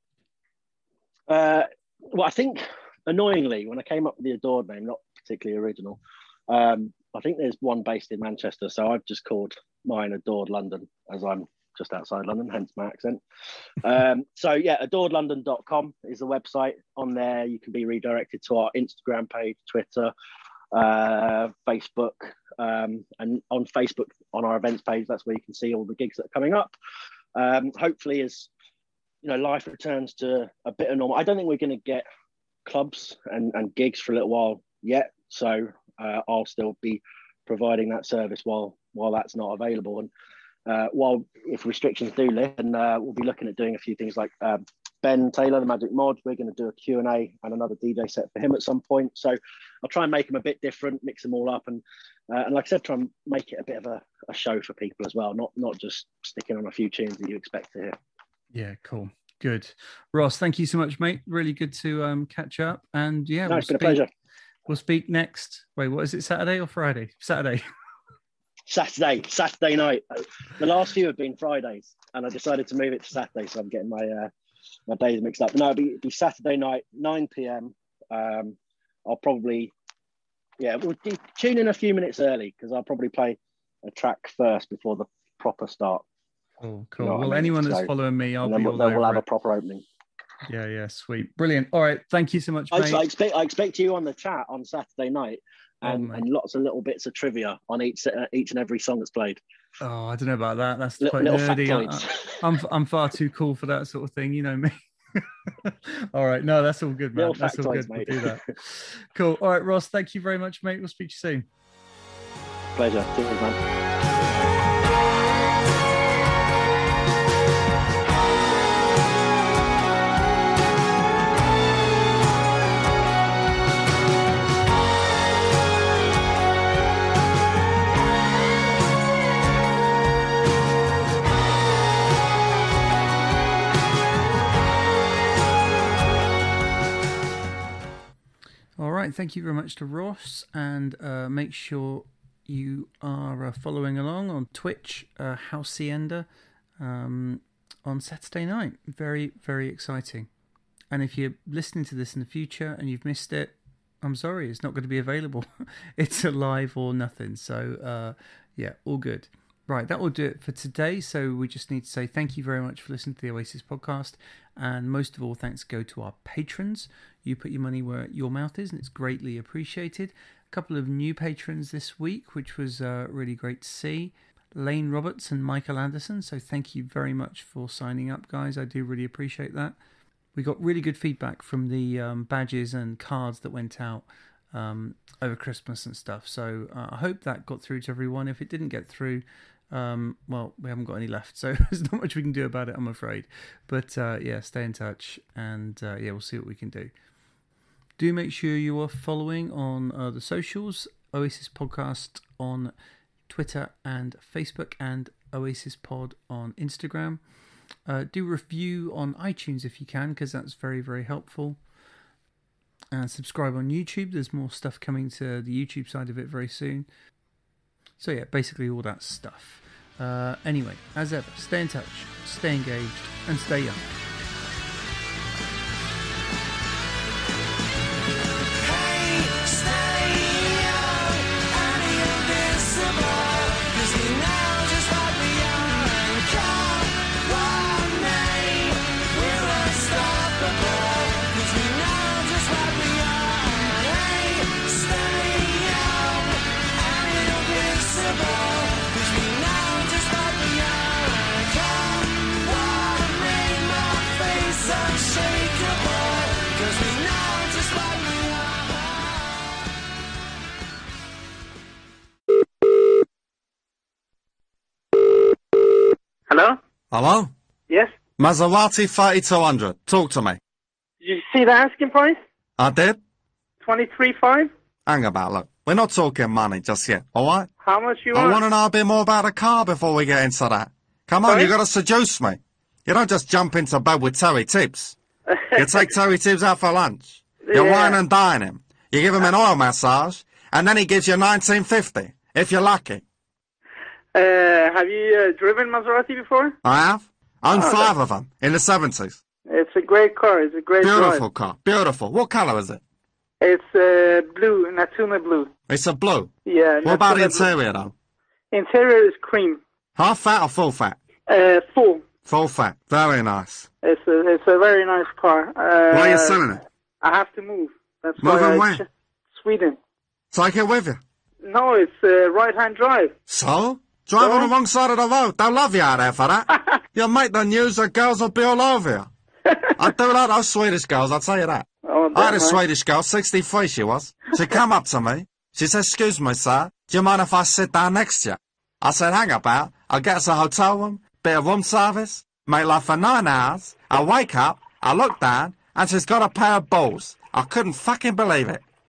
Uh, well, I think annoyingly, when I came up with the Adored name, not particularly original, um, I think there's one based in Manchester, so I've just called mine Adored London, as I'm just outside London, hence my accent. Um, so yeah, adored london dot com is the website. On there, you can be redirected to our Instagram page, Twitter, uh, Facebook, um, and on Facebook, on our events page, that's where you can see all the gigs that are coming up. Um, hopefully, as you know, life returns to a bit of normal. I don't think we're going to get clubs and, and gigs for a little while yet, so uh, I'll still be providing that service while while that's not available. And uh, while if restrictions do lift, and uh, we'll be looking at doing a few things like um, Ben Taylor, the Magic Mod. We're going to do a Q and A and another D J set for him at some point. So I'll try and make them a bit different, mix them all up, and uh, and like I said, try and make it a bit of a, a show for people as well, not not just sticking on a few tunes that you expect to hear. Yeah, cool. Good. Ross, thank you so much, mate. Really good to um, catch up. And yeah, No, we'll it's been a speak, pleasure. We'll speak next. Wait, what is it, Saturday or Friday? Saturday. Saturday, Saturday night. The last few have been Fridays, and I decided to move it to Saturday, so I'm getting my uh, my days mixed up. No, it'll be, it'll be Saturday night, nine p.m. Um, I'll probably, yeah, we'll do, tune in a few minutes early because I'll probably play a track first before the proper start. Oh, cool. You know what Well, I mean? anyone that's So- following me, I'll and then be we'll, all then over we'll have it. a proper opening. Yeah, yeah, sweet. Brilliant. All right. Thank you so much, I, mate. I expect I expect you on the chat on Saturday night, Oh, and, mate. and lots of little bits of trivia on each uh, each and every song that's played. Oh, I don't know about that. That's Little, quite little nerdy. factoids. I, I'm I'm far too cool for that sort of thing. You know me. All right. No, that's all good, man. Little That's all factoids, good. We'll mate. do that. Cool. All right, Ross. Thank you very much, mate. We'll speak to you soon. Pleasure. Cheers, man. All right. Thank you very much to Ross. And uh, make sure you are uh, following along on Twitch, uh, Hacienda, um, on Saturday night. Very, very exciting. And if you're listening to this in the future and you've missed it, I'm sorry, it's not going to be available. It's a live or nothing. So, uh, yeah, all good. Right, that will do it for today. So we just need to say thank you very much for listening to the Oasis podcast. And most of all, thanks go to our patrons. You put your money where your mouth is, and it's greatly appreciated. A couple of new patrons this week, which was uh, really great to see. Lane Roberts and Michael Anderson. So thank you very much for signing up, guys. I do really appreciate that. We got really good feedback from the um, badges and cards that went out um, over Christmas and stuff. So uh, I hope that got through to everyone. If it didn't get through, um, well, we haven't got any left. So there's not much we can do about it, I'm afraid. But uh, yeah, stay in touch. And uh, yeah, we'll see what we can do. Do make sure you are following on uh, the socials. Oasis Podcast on Twitter and Facebook, and Oasis Pod on Instagram. Uh, do review on iTunes if you can, because that's very, very helpful. And subscribe on YouTube. There's more stuff coming to the YouTube side of it very soon. So yeah, basically all that stuff. Uh, anyway, as ever, stay in touch, stay engaged, and stay young. Hello? Hello? Yes? Maserati thirty-two hundred. Talk to me. Did you see the asking price? I did? twenty-three five? Hang about, look. We're not talking money just yet, alright? How much you I want? want to know a bit more about the car before we get into that. Come on, Sorry? you got to seduce me. You don't just jump into bed with Terry Tibbs. You take Terry Tibbs out for lunch. You Yeah. wine and dine him. You give him an oil massage, and then he gives you nineteen fifty, if you're lucky. Uh, have you uh, driven Maserati before? I have. Owned Oh, five that- of them in the seventies. It's a great car. It's a great Beautiful drive. car. Beautiful. What colour is it? It's uh, blue, Natuna blue. It's a blue. Yeah. What about the Natuna blue. interior, though? Interior is cream. Half fat or full fat? Uh, full. Full fat. Very nice. It's a, it's a very nice car. Uh, Why are you selling it? I have to move. That's Moving why I where? ch- Sweden. Take it with you. No, it's uh, right-hand drive. So? Drive So? on the wrong side of the road. They'll love you out there for that. You'll make the news, the girls will be all over you. I do like those Swedish girls, I'll tell you that. Oh, I had a damn, right. Swedish girl, sixty-three she was. She come up to me. She said, excuse me, sir, do you mind if I sit down next to you? I said, hang about. I'll get us a hotel room, bit of room service, make love for nine hours. I wake up, I look down, and she's got a pair of balls. I couldn't fucking believe it.